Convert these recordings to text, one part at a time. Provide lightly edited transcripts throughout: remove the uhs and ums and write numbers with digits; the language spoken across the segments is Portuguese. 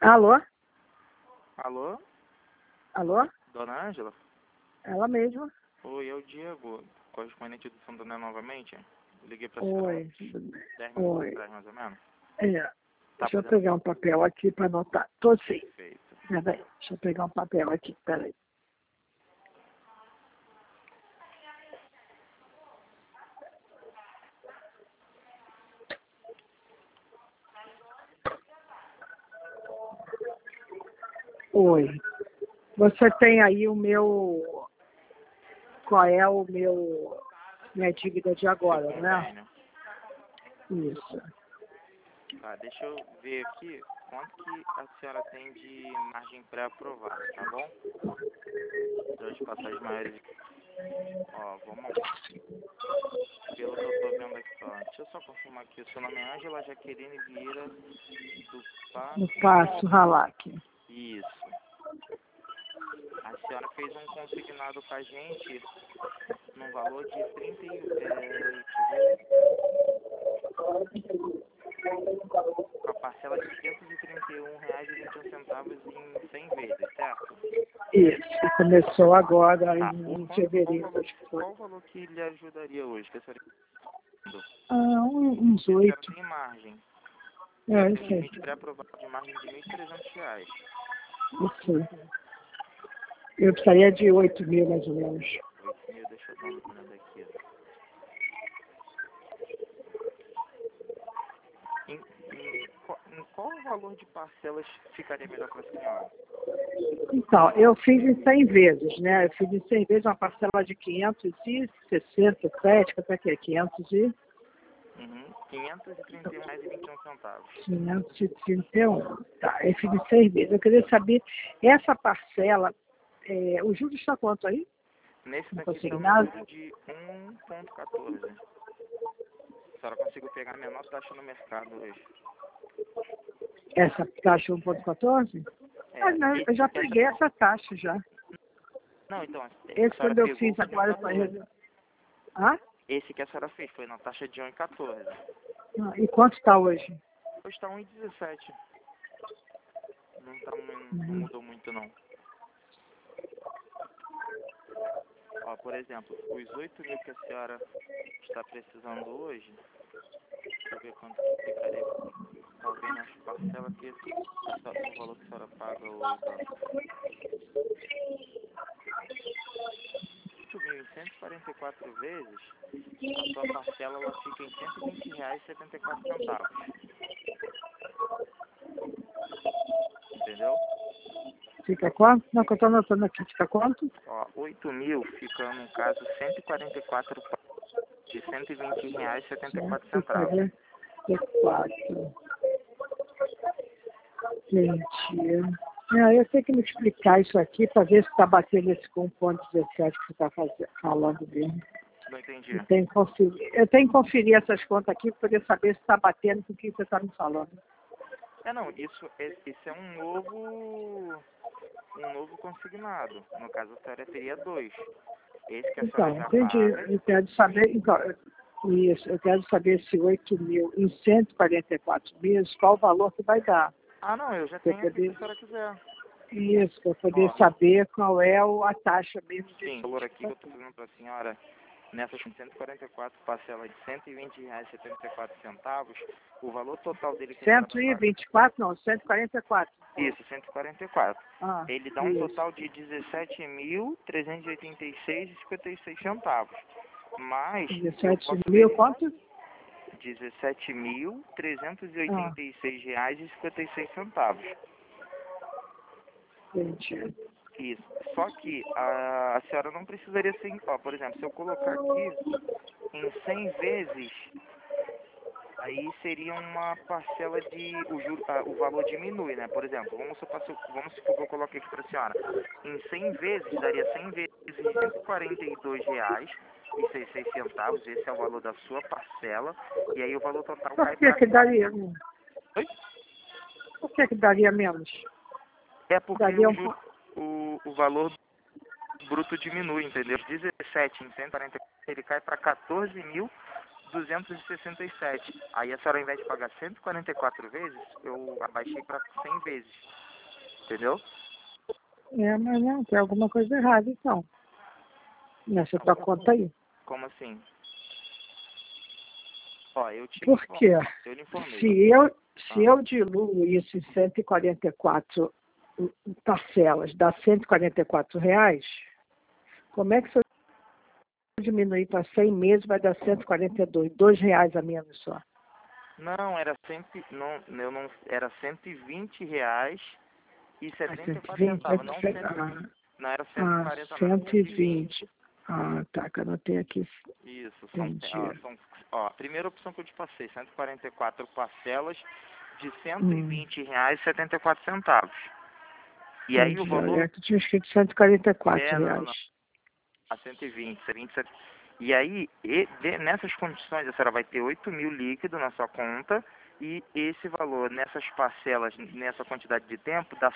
Alô? Alô? Alô? Dona Ângela? Ela mesma. Oi, é o Diego, correspondente do Santander novamente. Liguei pra senhora Oi. uns 10 minutos Oi. atrás, mais ou menos. Tá Deixa eu podendo? pegar um papel aqui para anotar. Tô sim. Perfeito. Peraí. Deixa eu pegar um papel aqui. Peraí. Oi. Você tem aí o meu... Qual é o meu... Minha dívida de agora, Seu né? convênio. Isso. Tá, deixa eu ver aqui quanto que a senhora tem de margem pré-aprovada, tá bom? Das passagens maiores. Ó, vamos lá. Pelo que eu tô vendo aqui, ó. Deixa eu só confirmar aqui. O seu nome é Ângela Jaqueline Vieira do No Passo. passo Ralac. Isso. A senhora fez um consignado com a gente no valor de 30 deixa eu ver, com a parcela de R$ 531,21 em 100 vezes, certo? Isso. Começou agora Tá. em fevereiro. Acho que foi. Qual o valor que lhe ajudaria hoje? Que a senhora Uns a senhora 8. tem margem. É, Tem um isso aí. limite pré-aprovado de margem de R$ 1.300. Isso aí. Eu precisaria de 8 mil, mais ou menos. 8.000, deixa eu dar uma olhada aqui. Em qual valor de parcelas ficaria melhor para a senhora? Então, eu fiz em 100 vezes, né? Eu fiz em 100 vezes uma parcela de 567, até que é 500 e... R$ 531,21. 531. Tá, eu fiz em 100 vezes. Eu queria saber, essa parcela, o juros está quanto aí? Nesse No daqui está um consignado? juro de 1,14. A senhora conseguiu pegar a menor taxa no mercado hoje. Essa taxa 1,14? Ah, não, eu já peguei essa taxa já. Não, então, Esse a senhora quando eu pegou fiz foi de agora foi... 1,14. Ah? Esse que a senhora fez foi na taxa de 1,14. E quanto está hoje? Hoje está 1,17. Não Uhum. mudou muito, não. Ó, por exemplo, os 8.000 que a senhora está precisando hoje, deixa eu ver quanto que ficaria, talvez nas parcelas que o valor que a senhora paga hoje, ó. 8.000 em 144 vezes, a sua parcela ela fica em R$ 120,74. Entendeu? Fica quanto? Não, que eu estou anotando aqui. Fica quanto? Ó, 8.000 fica, no caso, 144 de R$ 120,74. 144. Gente, eu tenho que me explicar isso aqui para ver se está batendo esse com 1,17 que você está falando mesmo. Não entendi. Eu tenho que conferir essas contas aqui para poder saber se está batendo com o que você está me falando. Não, isso é um novo consignado. No caso, a senhora teria 2. Esse que a senhora Então, já entendi. paga. Eu quero saber, então, isso, eu quero saber se 8 mil em 144 meses, qual o valor que vai dar. Ah, não, eu já Pra eu tenho aqui se poder, a senhora quiser. isso, para poder Ó, saber qual é a taxa mesmo de sim, o valor aqui que eu juros. estou fazendo para a senhora, nessas 144 parcelas de R$ 120,74, o valor total dele que a senhora vai pagar. 124, não, 144. Isso, 144. Ah, Ele dá um isso. total de R$ 17.386,56. Mas 17 mil, quanto? R$ 17.386,56. Entendi. Isso. Só que a senhora não precisaria ser, ó, por exemplo, se eu colocar aqui em 100 vezes, aí seria uma parcela de o valor diminui, né? Por exemplo, vamos supor que eu coloquei aqui para a senhora. Em 100 vezes, daria 100 vezes R$ 142,06. Esse é o valor da sua parcela. E aí o valor total Por cai que para... que daria? Oi? Por que que daria menos? É porque Daria um o valor bruto diminui, entendeu? 17 em 140, ele cai para 267. Aí a senhora, ao invés de pagar 144 vezes, eu abaixei para 100 vezes. Entendeu? Mas não, tem alguma coisa errada, então. Nessa tua conta aí. Como assim? Ó, eu te Por quê? eu lhe informei. Se eu diluo isso em 144 parcelas, dá R$ 144, como é que se eu diminuir para 100 meses vai dar 142, R$ 2 a menos só? Não, era era R$ 120 e 74 centavos, não 100, não era 140 não, 120. Tá, que eu anotei aqui. Isso, Entendi. a primeira opção que eu te passei, 144 parcelas de R$ 120,74. E aí o valor... Tu tinha escrito R$ 144. Não. A 120, 27. E aí, nessas condições, a senhora vai ter 8 mil líquido na sua conta e esse valor nessas parcelas, nessa quantidade de tempo, dá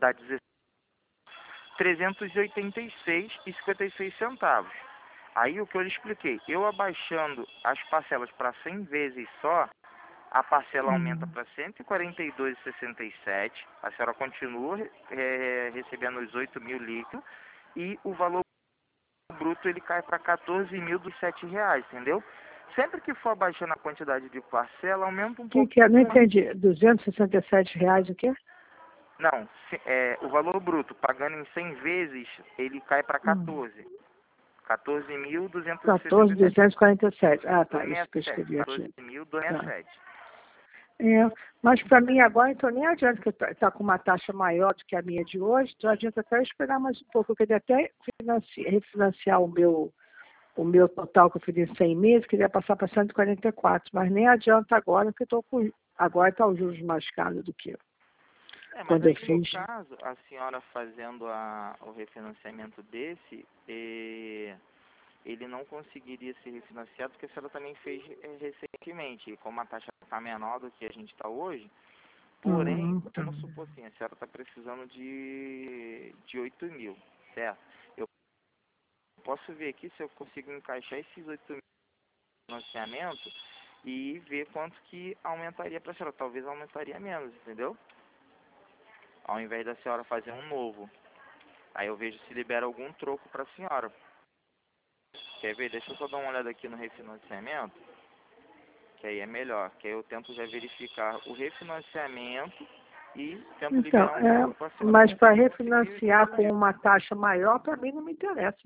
386,56 centavos. Aí o que eu lhe expliquei, eu abaixando as parcelas para 100 vezes só, a parcela aumenta para 142,67, a senhora continua recebendo os 8 mil líquidos e o valor bruto ele cai para R$ 14.007, entendeu? Sempre que for abaixando a quantidade de parcela, aumenta um pouco. Que é? Não entendi. R$ 267 o quê? Não, o valor bruto, pagando em 100 vezes, ele cai para 14. 14.267. 14.247. Tá, isso que eu escrevi aqui. 14.207. Mas para mim agora, então nem adianta que está com uma taxa maior do que a minha de hoje, então adianta até esperar mais um pouco. Eu queria até refinanciar o meu total que eu fiz em 100 meses, queria passar para 144, mas nem adianta agora, porque agora está os juros mais caros do que eu. Mas quando aí, eu fiz. no caso, a senhora fazendo o refinanciamento desse, ele não conseguiria ser refinanciado, porque a senhora também fez recentemente, e como a taxa está menor do que a gente está hoje, porém, vamos supor assim, a senhora está precisando de 8 mil, certo? Eu posso ver aqui se eu consigo encaixar esses 8 mil no financiamento e ver quanto que aumentaria para a senhora. Talvez aumentaria menos, entendeu? Ao invés da senhora fazer um novo. Aí eu vejo se libera algum troco para a senhora. Quer ver? Deixa eu só dar uma olhada aqui no refinanciamento, que aí é melhor. Que aí eu tento já verificar o refinanciamento e tento liberar um troco para a senhora. Mas para refinanciar com uma taxa maior, para mim não me interessa.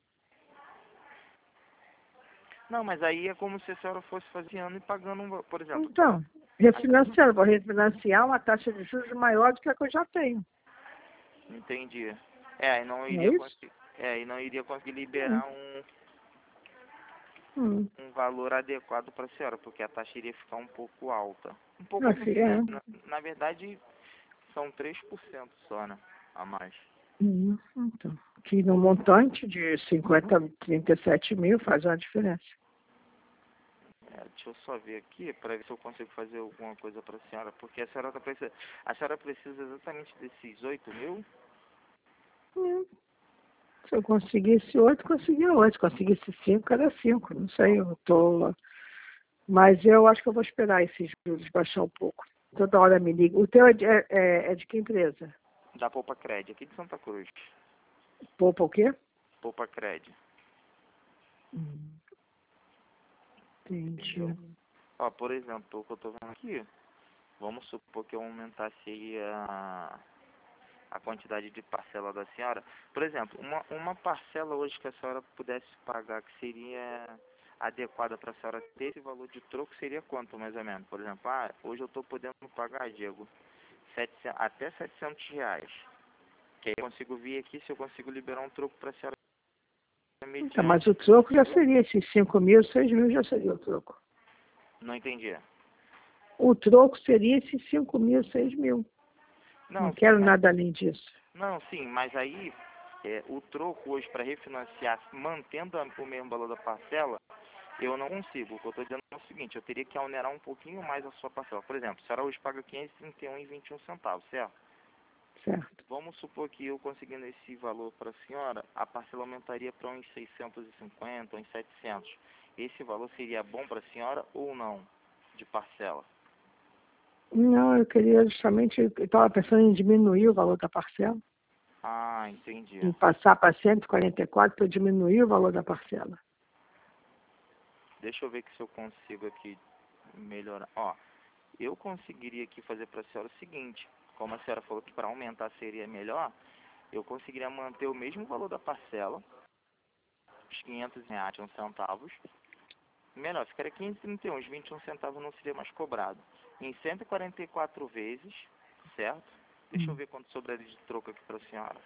Não, mas aí é como se a senhora fosse fazendo e pagando, por exemplo... Então, vou refinanciar uma taxa de juros maior do que a que eu já tenho. Entendi. Aí não iria conseguir liberar um valor adequado para a senhora, porque a taxa iria ficar um pouco alta. Um pouco na verdade, são 3% só, né? A mais. Então, que no montante de 37 mil faz uma diferença. Deixa eu só ver aqui para ver se eu consigo fazer alguma coisa para a senhora, porque a senhora precisa exatamente desses 8 mil? Se eu conseguisse 8, conseguia 8. Se conseguisse 5, era 5. Não sei, mas eu acho que eu vou esperar esses juros baixar um pouco. Toda hora me liga. O teu é de que empresa? Da Poupa Cred, aqui de Santa Cruz. Poupa o quê? Poupa Cred. Entendi. Ó, por exemplo, o que eu tô vendo aqui, vamos supor que eu aumentasse aí a quantidade de parcela da senhora. Por exemplo, uma parcela hoje que a senhora pudesse pagar, que seria adequada para a senhora ter esse valor de troco, seria quanto mais ou menos? Por exemplo, hoje eu estou podendo pagar, Diego, até R$ 700. Que aí eu consigo vir aqui se eu consigo liberar um troco para a senhora. Mas o troco já seria esses 5 mil, 6 mil já seria o troco. Não entendi. O troco seria esses 5 mil, 6 mil. Não quero nada além disso. Não, sim, mas aí o troco hoje para refinanciar, mantendo o mesmo valor da parcela, eu não consigo. O que eu estou dizendo é o seguinte, eu teria que onerar um pouquinho mais a sua parcela. Por exemplo, a senhora hoje paga R$ 531,21, certo? Certo. Vamos supor que eu conseguindo esse valor para a senhora, a parcela aumentaria para uns 650, uns 700. esse valor seria bom para a senhora ou não, de parcela? Não, eu queria justamente, eu estava pensando em diminuir o valor da parcela, Ah, entendi. em passar para 144 para diminuir o valor da parcela. Deixa eu ver que se eu consigo aqui melhorar. Ó, eu conseguiria aqui fazer para a senhora o seguinte, como a senhora falou que para aumentar seria melhor, eu conseguiria manter o mesmo valor da parcela, os R$ 500 e centavos. Melhor, ficaria 531, os 21 centavos não seria mais cobrado. Em 144 vezes, certo? Deixa eu ver quanto sobraria de troco aqui para a senhora.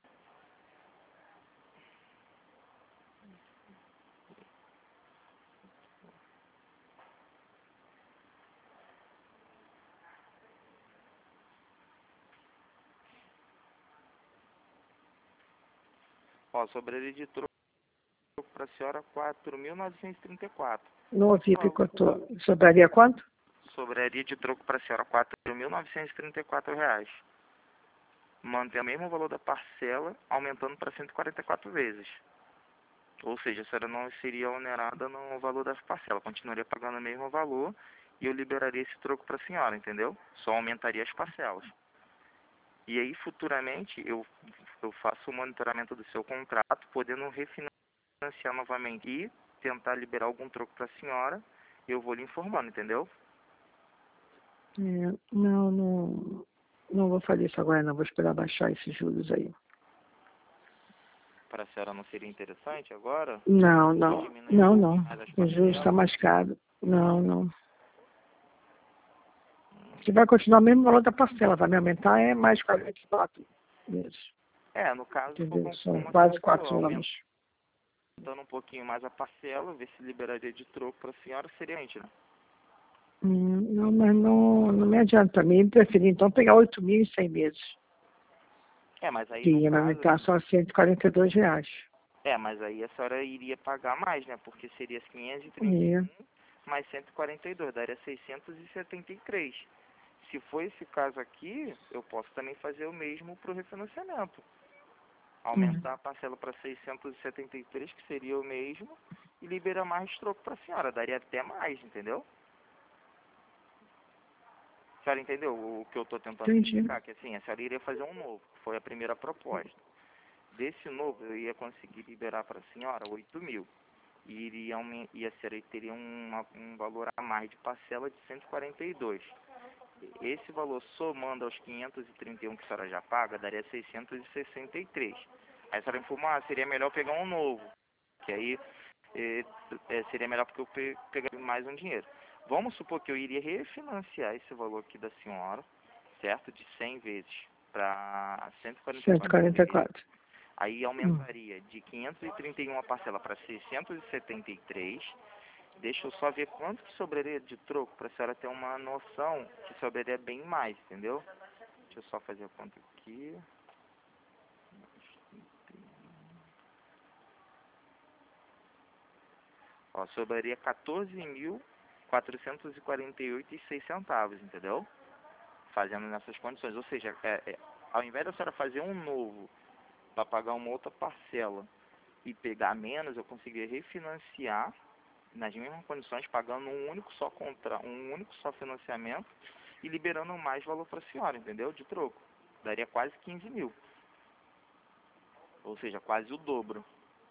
Ó, sobraria de troco para a senhora 4.934. Não ouvi, picotou. Sobraria quanto? Sobraria de troco para a senhora R$ 4.934. Mantém o mesmo valor da parcela, aumentando para 144 vezes. Ou seja, a senhora não seria onerada no valor das parcelas, continuaria pagando o mesmo valor e eu liberaria esse troco para a senhora, entendeu? Só aumentaria as parcelas. E aí, futuramente, eu faço o monitoramento do seu contrato, podendo refinanciar novamente e tentar liberar algum troco para a senhora, eu vou lhe informando, entendeu? Não vou fazer isso agora, não. Vou esperar baixar esses juros aí. Para a senhora não seria interessante agora? Não. Diminuir um pouquinho mais as O juros está parcelas? mais caro. Não. Se vai continuar o mesmo valor da parcela, vai me aumentar mais 44 meses. No caso, Entendeu? São como a quase senhora falou, 4 anos. aumentando um pouquinho mais a parcela, ver se liberaria de troco para a senhora, seria gente, né? Não, mas não me adianta. Eu preferi então pegar 8.000 em 100 meses. Mas aí Que no ia me caso... aumentar só R$ 142. mas aí a senhora iria pagar mais, né? Porque seria 531 mais 142, daria 673. Se for esse caso aqui, eu posso também fazer o mesmo para o refinanciamento. Aumentar a parcela para 673, que seria o mesmo, e liberar mais troco para a senhora. Daria até mais, entendeu? A senhora entendeu o que eu estou tentando explicar? Que assim, a senhora iria fazer um novo, que foi a primeira proposta. Desse novo, eu ia conseguir liberar para a senhora 8.000. E a senhora teria um valor a mais de parcela de 142. Esse valor, somando aos 531 que a senhora já paga, daria 663. Aí a senhora informou, seria melhor pegar um novo, que aí seria melhor porque eu pegaria mais um dinheiro. Vamos supor que eu iria refinanciar esse valor aqui da senhora, certo? De 100 vezes para 144. Aí aumentaria de 531 a parcela para 673. Deixa eu só ver quanto que sobraria de troco para a senhora ter uma noção que sobraria bem mais, entendeu? Deixa eu só fazer a conta aqui. Ó, sobraria 14.448,06 centavos, entendeu? Fazendo nessas condições. Ou seja, ao invés da senhora fazer um novo para pagar uma outra parcela e pegar menos, eu conseguiria refinanciar nas mesmas condições, pagando um único só financiamento e liberando mais valor para a senhora, entendeu? De troco. Daria quase 15.000. Ou seja, quase o dobro.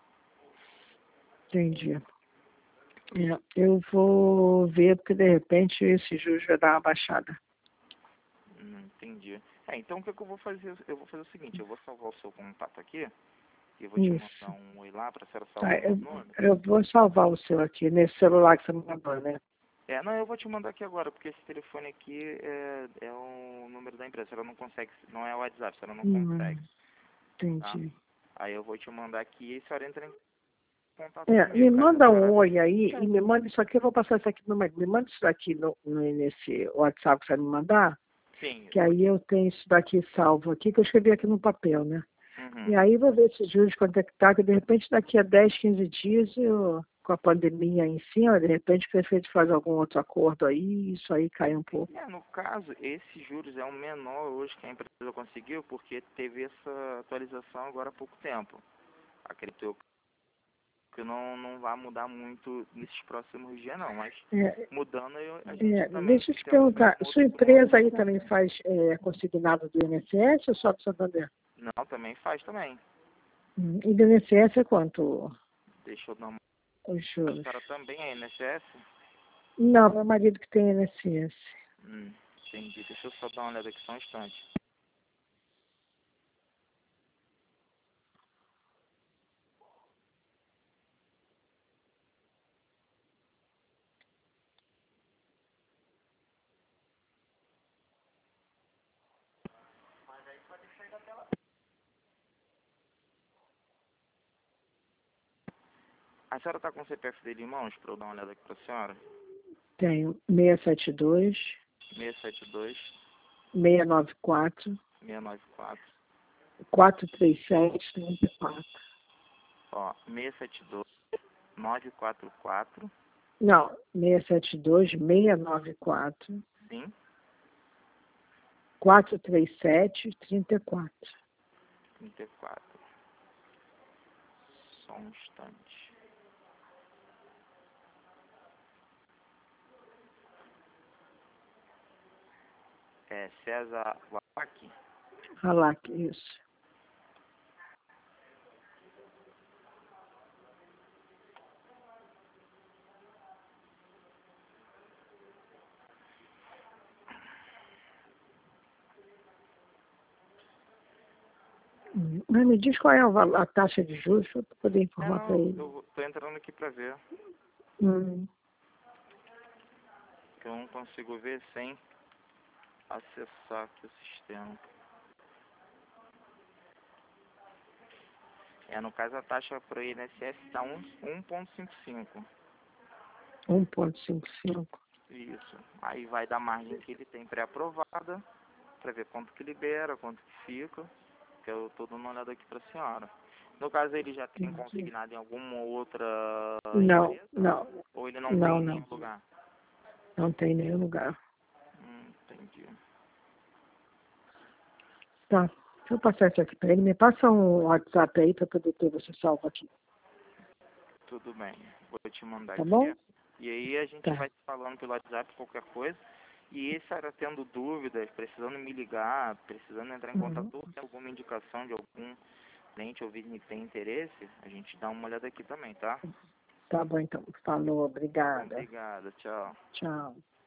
Entendi. Eu vou ver, porque de repente esse juros vai dar uma baixada. Entendi. Então o que eu vou fazer? Eu vou fazer o seguinte, eu vou salvar o seu contato aqui e vou te mandar um oi lá para a senhora salvar o nome. Eu vou salvar o seu aqui, nesse celular que você me mandou, né? Não, eu vou te mandar aqui agora, porque esse telefone aqui é o número da empresa, a senhora não consegue, não é o WhatsApp, a senhora não consegue. Entendi. Tá? Aí eu vou te mandar aqui e a senhora entra em contato Me comigo. manda um oi aí e me manda isso aqui, eu vou passar isso aqui no me manda isso daqui nesse WhatsApp que você vai me mandar. Sim. Que aí eu tenho isso daqui salvo aqui, que eu escrevi aqui no papel, né? Uhum. E aí vou ver esses juros quanto é que tá, que de repente daqui a 10, 15 dias, com a pandemia aí em cima, de repente o prefeito faz algum outro acordo aí, isso aí cai um pouco. No caso, esses juros é o menor hoje que a empresa conseguiu, porque teve essa atualização agora há pouco tempo. Acredito que não vai mudar muito nesses próximos dias não, mas mudando a gente também... Deixa eu te perguntar, sua empresa aí também faz consignado do INSS ou só do Santander? Não, também faz também. E do INSS é quanto? Deixa eu dar uma... Os A juros? senhora também é INSS? Não, meu marido que tem INSS. Entendi. Deixa eu só dar uma olhada aqui só um instante. A senhora está com o CPF dele em mãos para eu dar uma olhada aqui para a senhora? Tenho 672 672 694 694 437 34. Ó, 672 944 Não, 672 694 sim, 437 34. 34. Só um instante. É César Wapaki? Halak, isso. Mas me diz qual é a taxa de juros para poder informar para ele. Eu tô entrando aqui para ver. Que eu não consigo ver sem acessar aqui o sistema. No caso a taxa para o INSS está 1,55. 1,55. Isso. Aí vai da margem que ele tem pré-aprovada, para ver quanto que libera, quanto que fica. Que eu tô dando uma olhada aqui para a senhora. No caso ele já tem consignado em alguma outra Não, empresa? não. Ou ele não tem Não, em não. nenhum lugar? Não tem nenhum lugar. Entendi. Tá. Deixa eu passar isso aqui para ele. Me passa um WhatsApp aí para poder ter você salvo aqui. Tudo bem. Vou te mandar Tá aqui. bom? E aí a gente Tá. vai se falando pelo WhatsApp qualquer coisa. E se era tendo dúvidas, precisando me ligar, precisando entrar em contato, ou tem alguma indicação de algum cliente ou vizinho que tem interesse, a gente dá uma olhada aqui também, tá? Tá bom, então. Falou. Obrigada. Obrigado, tchau. Tchau.